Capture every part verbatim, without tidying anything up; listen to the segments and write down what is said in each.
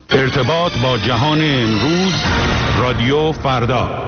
ارتباط با جهان امروز، رادیو فردا.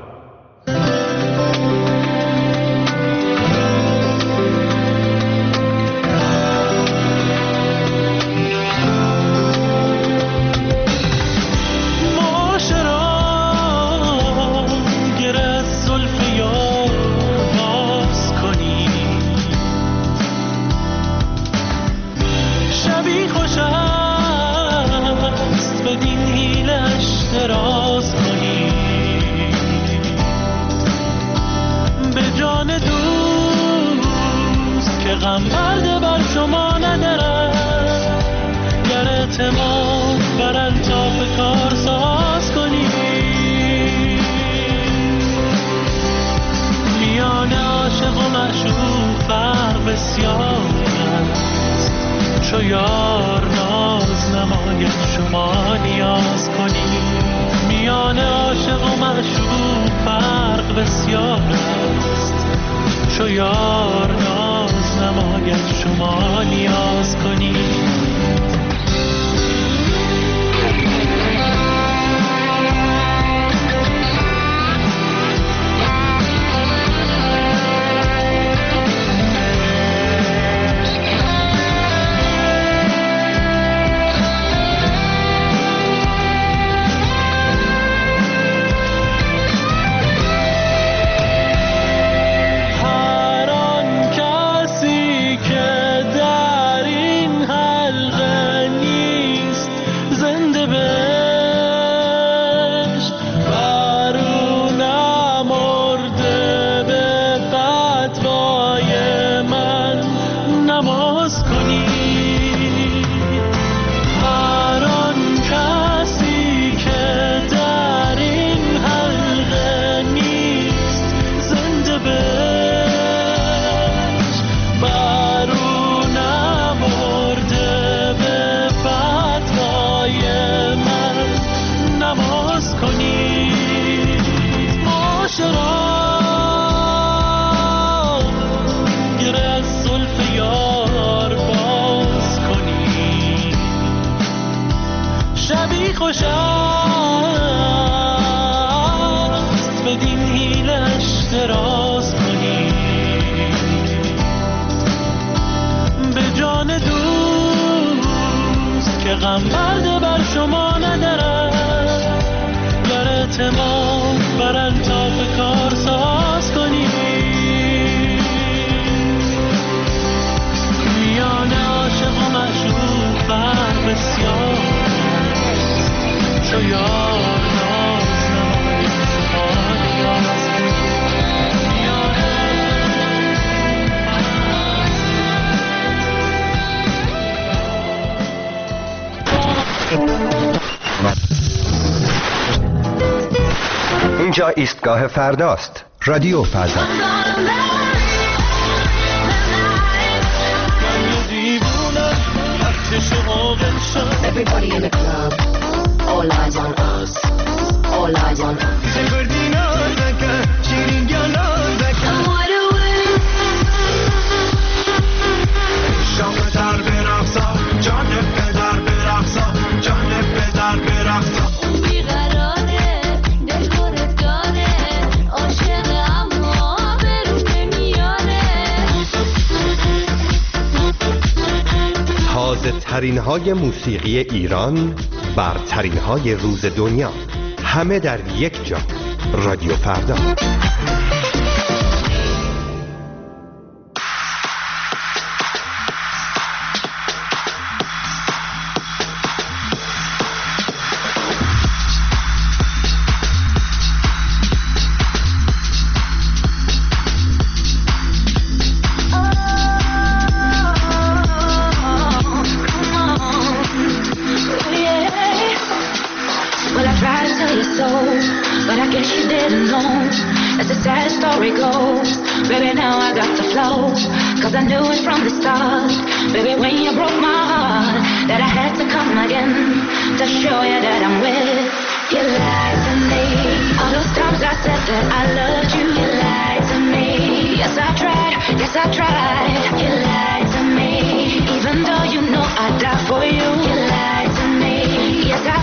اینجا ایستگاه فرداست. رادیو فردا. Everybody in the club, all eyes on us, all eyes on us. تازه ترین های موسیقی ایران، برترین های روز دنیا، همه در یک جا. رادیو فردا. Yes, I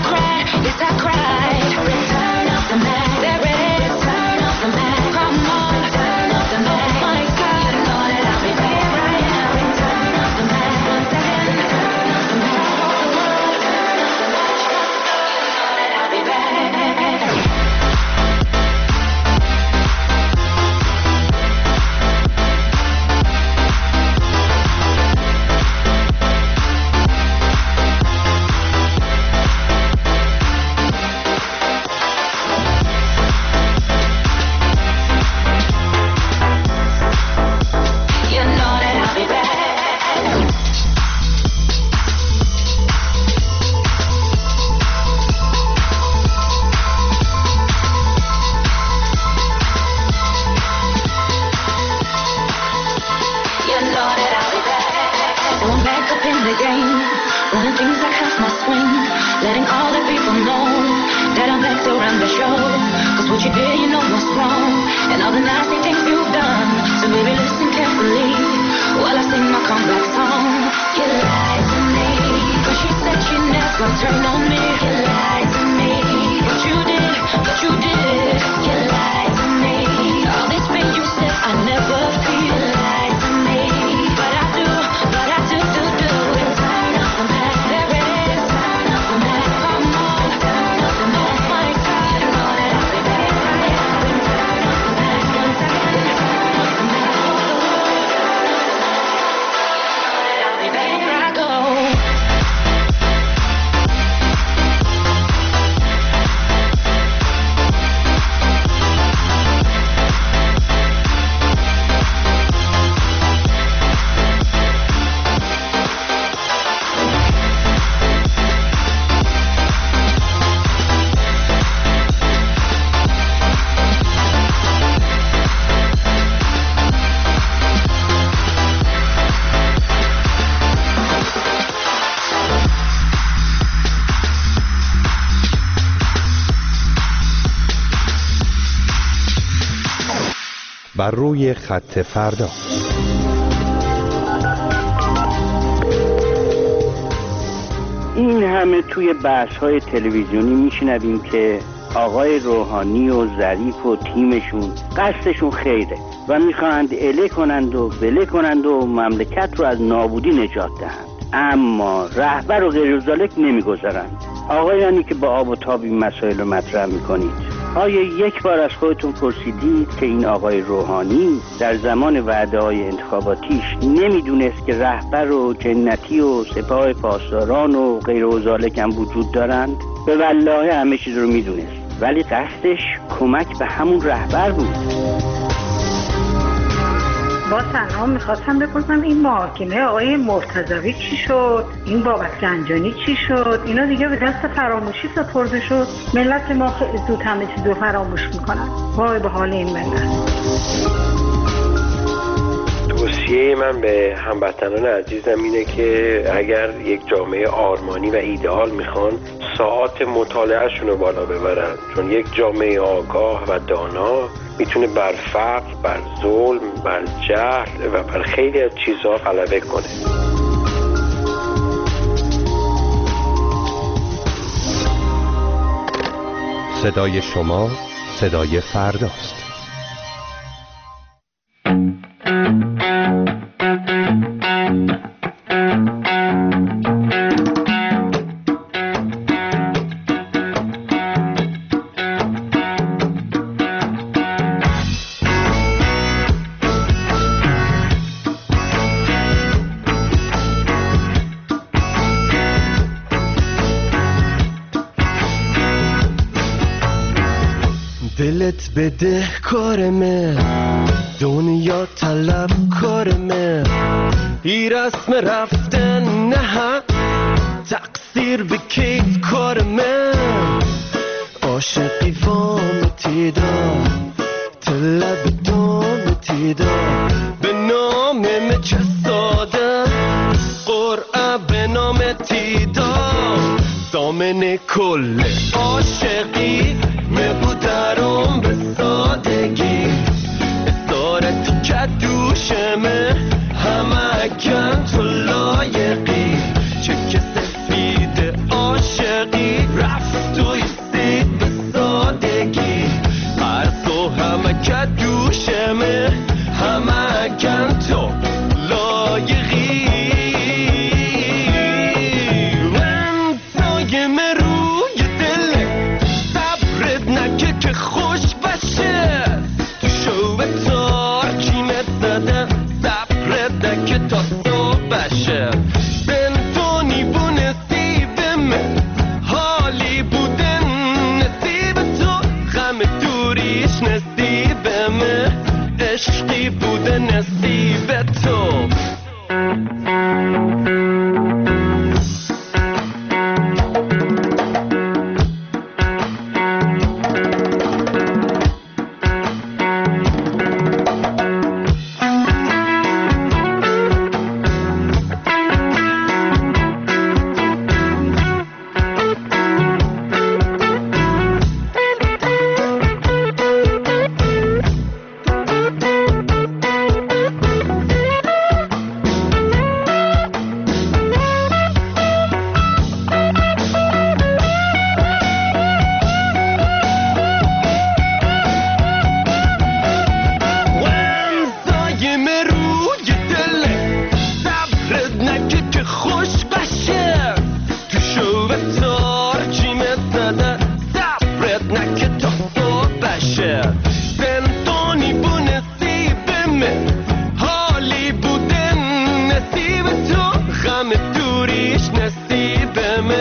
my swing, letting all the people know that I'm back to run the show. Cause what you did, you know was wrong, and all the nasty things you've done. So baby, listen carefully while I sing my comeback song. You lied to me, but she said she never turned on me. You lied to me, but you did, but you did. You lied to me, all this pain you said I never feel. You lied to me, but I do, but I do, do, do. It's turn up the back, there is turn up the back, come on, turn up the back, my side, you know that I'll be back. Turn up the back, one second, turn up the back, I'll be back, here I go. بر روی خط فردا. این همه توی بحث‌های تلویزیونی میشنویم که آقای روحانی و ظریف و تیمشون قصدشون خیره و میخواهند اله کنند و بله کنند و مملکت رو از نابودی نجات دهند، اما رهبر و غیر ذالک نمیگذارند. آقایانی که با آب و تاب این مسائل رو مطرح میکنید، آیا یک بار از خودتون پرسیدید که این آقای روحانی در زمان وعده‌های انتخاباتیش نمیدونست که رهبر و جنتی و سپاه پاسداران و غیر و ذالک هم وجود دارند؟ به والله همه چیز رو میدونست، ولی قصدش کمک به همون رهبر بود. با سلام، میخواستم بپرسم این محاکمه آقای مرتضوی چی شد؟ این بابک زنجانی چی شد؟ اینا دیگه به دست فراموشی سپرده شد. ملت ما خیلی زود همه چیز رو فراموش میکنن. وای به حال این ملت. توصیه من به هموطنان عزیزم اینه که اگر یک جامعه آرمانی و ایدئال میخوان، ساعات مطالعهشون رو بالا ببرن، چون یک جامعه آگاه و دانا میتونه بر فقر، بر ظلم، بر جهل و بر خیلی از چیزها غلبه کنه. صدای شما صدای فرداست. دلت بده کارمه، دنیا طلب کارمه، ای رسم رفتن نه تقصیر به کیف کارمه، عاشقی وام تیدا طلب دام تیدا، به نام مچه ساده قرعه به نام تیدا، دامن کل عاشقی مبودرم به سادگی، اسارتی که دوشمه همه کن تو لایقی، چک سفید عاشقی رفت و ایستید به سادگی، هر تو همه که دوشمه همه کن تو لایقی، من سایم روی دل صبرت نکه که خوش بشه، تو شو به تار کیمت زده صبرت نکه تا صبح بشه،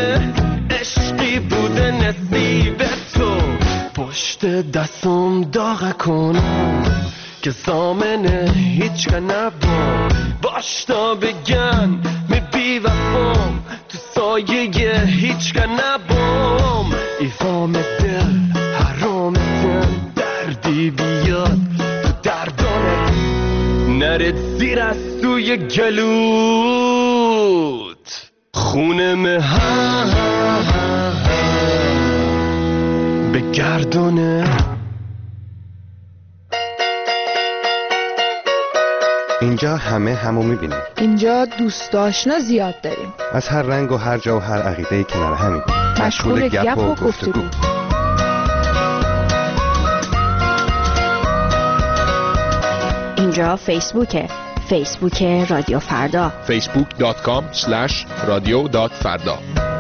عشقی بوده نصیب تو، پشت دستم داغ کنم که زامنه هیچ که نبام، باش تا بگن می بی وفام، تو سایه هیچ که نبام. ایوام دل حرام دل دردی بیاد تو دردانت، نرد زیر از توی گلوت خونه مهم به گردونه. اینجا همه همو میبینیم. اینجا دوست آشنا زیاد داریم، از هر رنگ و هر جا و هر عقیده‌ای کنار همیم، مشغول گپ و گفتگو. اینجا فیسبوکه، فیسبوک رادیو فردا، فیسبوک دات کام اسلش رادیو دات فردا.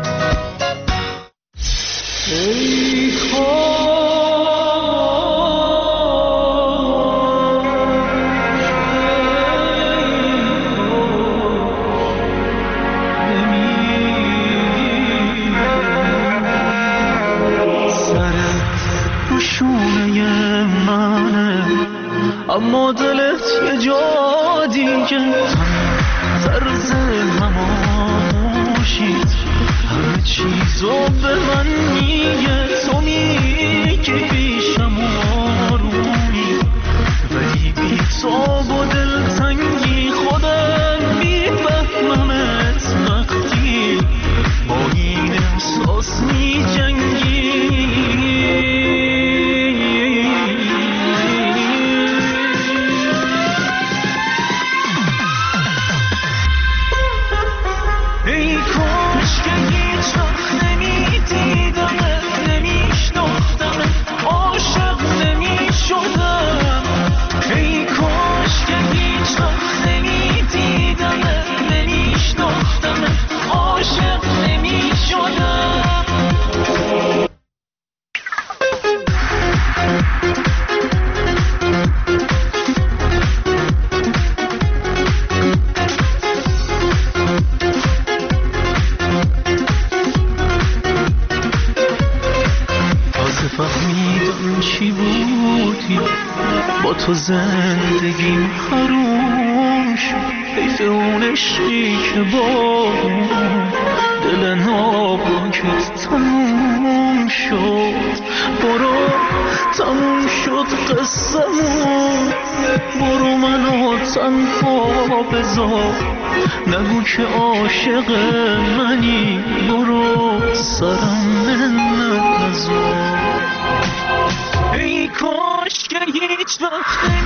اما دلت یه جا دیگه، طرز هماموشید همه چیزو به من میگه. تو میگی پیشم آرومی ولی بی تو با دلتنگی خودم میفهممت وقتی با این احساس میجنگی. تو زندگیم حروم شد، حیف اون عشقی که با دل ناپاکت تموم شد. برو تموم شد قصه‌مون، برو منو تنها بذار، نگو که عاشق منی، برو سرم منت نذار. ای کاش که هیچ وقت